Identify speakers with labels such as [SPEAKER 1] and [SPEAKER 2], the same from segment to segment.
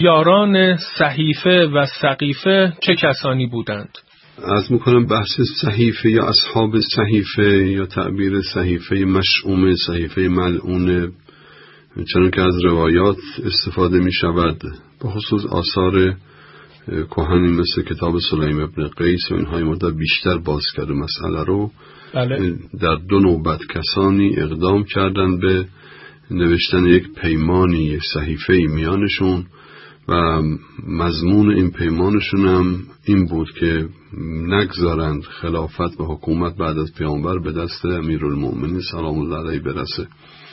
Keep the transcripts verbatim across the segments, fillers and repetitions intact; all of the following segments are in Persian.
[SPEAKER 1] یاران صحیفه و سقیفه چه کسانی بودند؟
[SPEAKER 2] از میکنم بحث صحیفه یا اصحاب صحیفه یا تعبیر صحیفه مشؤوم، صحیفه ملعون، چون که از روایات استفاده می شود، به خصوص آثار کهنی مثل کتاب سلیم ابن قیس و اینهای مدت بیشتر باز کرده مسئله رو.
[SPEAKER 1] بله.
[SPEAKER 2] در دو نوبت کسانی اقدام کردن به نوشتن یک پیمانی، یک صحیفه‌ای میانشون و مضمون این پیمانشون هم این بود که نگذارند خلافت و حکومت بعد از پیامبر به دست امیرالمؤمنین سلام الله علیه برسه.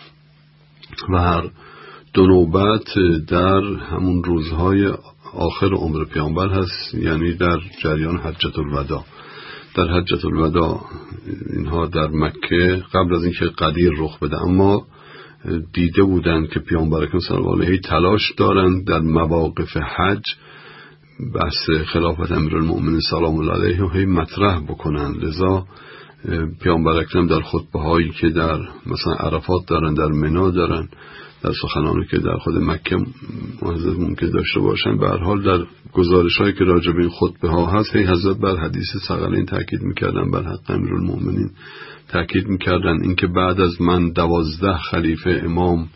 [SPEAKER 2] و هر دو نوبت در همون روزهای آخر عمر پیامبر هست، یعنی در جریان حجة الوداع. در حجة الوداع اینها در مکه قبل از اینکه غدیر رخ بده، اما دیده بودند که پیامبر اکرم صلی الله علیه تلاش دارند در مواقف حج بحث خلافت امیرالمؤمنین سلام الله علیه و هی مطرح بکنند. لذا پیامبر اکرم در خطبه هایی که در مثلا عرفات دارن، در منی دارن، در سخنانی که در خود مکه حضرت ممکن داشته باشن، به هر حال در گزارش هایی که راجع به این خطبه ها هست، هی حضرت بر حدیث ثقلین تاکید میکردن، بر حق امیرالمؤمنین تاکید میکردن اینکه بعد از من دوازده خلیفه امام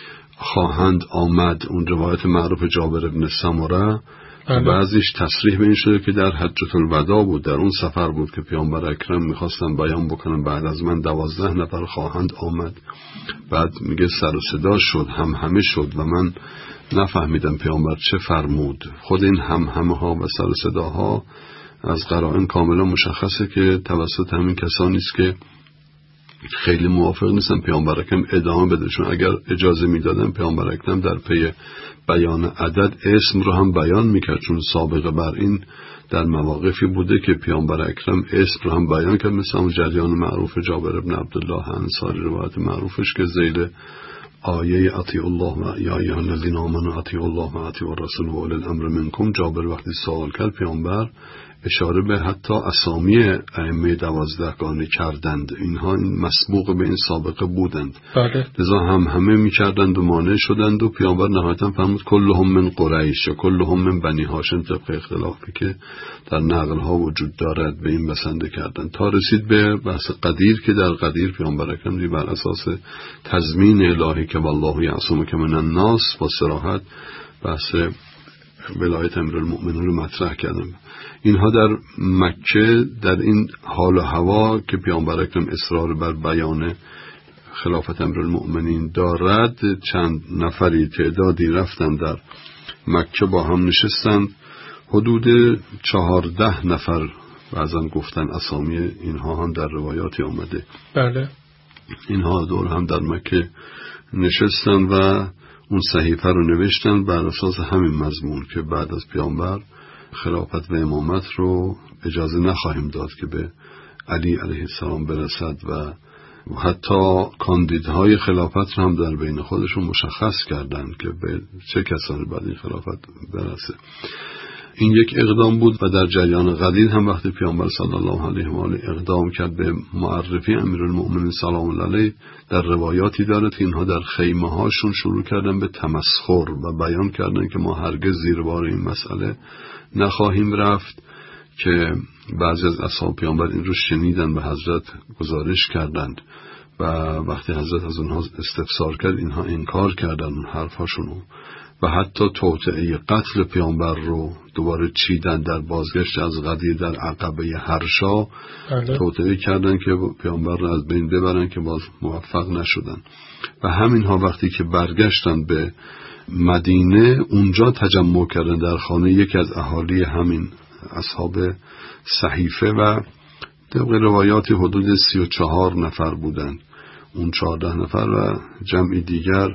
[SPEAKER 2] خواهند آمد. اون روایت معروف جابر بن سمره بعضیش تصریح به این شده که در حجة الوداع بود، در اون سفر بود که پیامبر اکرم میخواستن بیان بکنن بعد از من دوازده نفر خواهند آمد. بعد میگه سر و صدا شد، هم همه شد و من نفهمیدم پیامبر چه فرمود. خود این هم همه ها و سر و صداها از قرائن کاملا مشخصه که توسط همین کسانی است که خیلی موافق نیستن پیامبر اکرم ادامه بده، چون اگر اجازه میدادن پیامبر اکرم در پی بیان عدد اسم رو هم بیان میکرد، چون سابقه بر این در مواقفی بوده که پیامبر اکرم اسم رو هم بیان کرد، مثل اون جریان معروف جابر بن عبدالله انصاری روایت معروفش که ذیل آیه اطیعوا الله و یا ایها الذین آمنوا اطیعوا الله و اطیعوا الرسول و اولی الامر منکم، جابر وقتی سوال کرد پیامبر اشاره به حتی اسامی ائمه دوازدهگانه کردند، اینها مسبوق به این سابقه بودند.
[SPEAKER 1] بله.
[SPEAKER 2] لذا هم همه میکردند و مانع شدند و پیامبر نهایتا فرمود کلهم من قریش یا کلهم من بنی هاشم، طبق اختلافی که در نقل ها وجود دارد به این بسنده کردند، تا رسید به بحث غدیر که در غدیر پیامبر اکرم دی بر اساس تضمین الهی که والله یعصمک من الناس با صراحت بحث ولایت امیرالمؤمنین رو مطرح کردم. اینها در مکه در این حال و هوا که پیامبر اکرم اصرار بر بیان خلافت امیرالمؤمنین دارد، چند نفری تعدادی رفتن در مکه با هم نشستند، حدود چهارده نفر بعضن گفتن اسامی اینها هم در روایاتی آمده.
[SPEAKER 1] بله.
[SPEAKER 2] اینها دور هم در مکه نشستن و اون صحیفه رو نوشتن بر اساس همین مضمون که بعد از پیامبر خلافت و امامت رو اجازه نخواهیم داد که به علی علیه السلام برسد و حتی کاندیدهای خلافت رو هم در بین خودشون مشخص کردن که به چه کسانی باید این خلافت برسه. این یک اقدام بود و در جریان غدیر هم وقتی پیامبر صلی الله علیه و آله اقدام کرد به معرفی امیرالمؤمنین سلام الله علیه، در روایاتی دارد که اینها در خیمه هاشون شروع کردن به تمسخر و بیان کردن که ما هرگز زیر بار این مسئله نخواهیم رفت، که بعضی از اصحاب پیامبر این رو شنیدن به حضرت گزارش کردند و وقتی حضرت از اونها استفسار کرد اینها انکار کردن اون حرفاشونو و حتی توطئه قتل پیامبر رو دوباره چیدن در بازگشت از غدیر در عقبه هرشا. توطئه کردن که پیامبر رو از بین ببرن که باز موفق نشدن و همینها وقتی که برگشتن به مدینه اونجا تجمع کردن در خانه یکی از اهالی همین اصحاب صحیفه و طبق روایاتی حدود سی و چهار نفر بودن، اون چهارده نفر و جمعی دیگر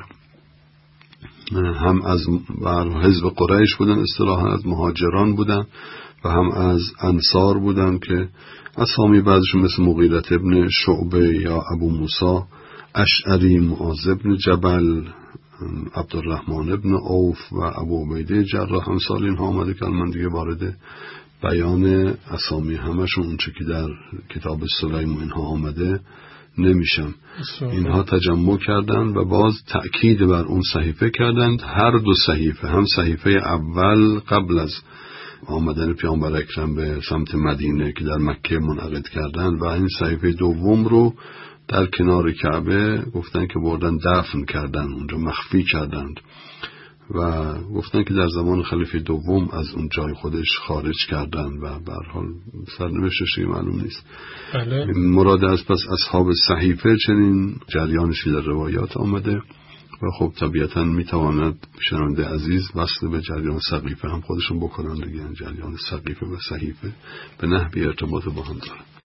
[SPEAKER 2] هم از حزب قریش بودن، اصطلاحاً از مهاجران بودن و هم از انصار بودن که اسامی بعضشون مثل مغیرة ابن شعبه یا ابو موسی اشعری، معاذ ابن جبل، عبدالرحمن ابن عوف و ابو عبیده جراح امثال اینها آمده که من دیگه وارد بیان اسامی همشون اونچه که در کتاب سلیم اینها آمده نمیشم. اینها تجمع کردن و باز تأکید بر اون صحیفه کردند. هر دو صحیفه، هم صحیفه اول قبل از آمدن پیامبر اکرم به سمت مدینه که در مکه منعقد کردند و این صحیفه دوم رو در کنار کعبه گفتن که بردن دفن کردن، اونجا مخفی کردند و گفتن که در زمان خلیفه دوم از اون جای خودش خارج کردن و به هر حال سرنوشتش معلوم نیست.
[SPEAKER 1] بله.
[SPEAKER 2] مراد از پس اصحاب صحیفه چنین جریانشی در روایات آمده و خب طبیعتا میتواند شنونده عزیز وصل به جریان سقیفه هم خودشون بکنن دیگه. جریان سقیفه و صحیفه به نحوی ارتباط با هم دارن.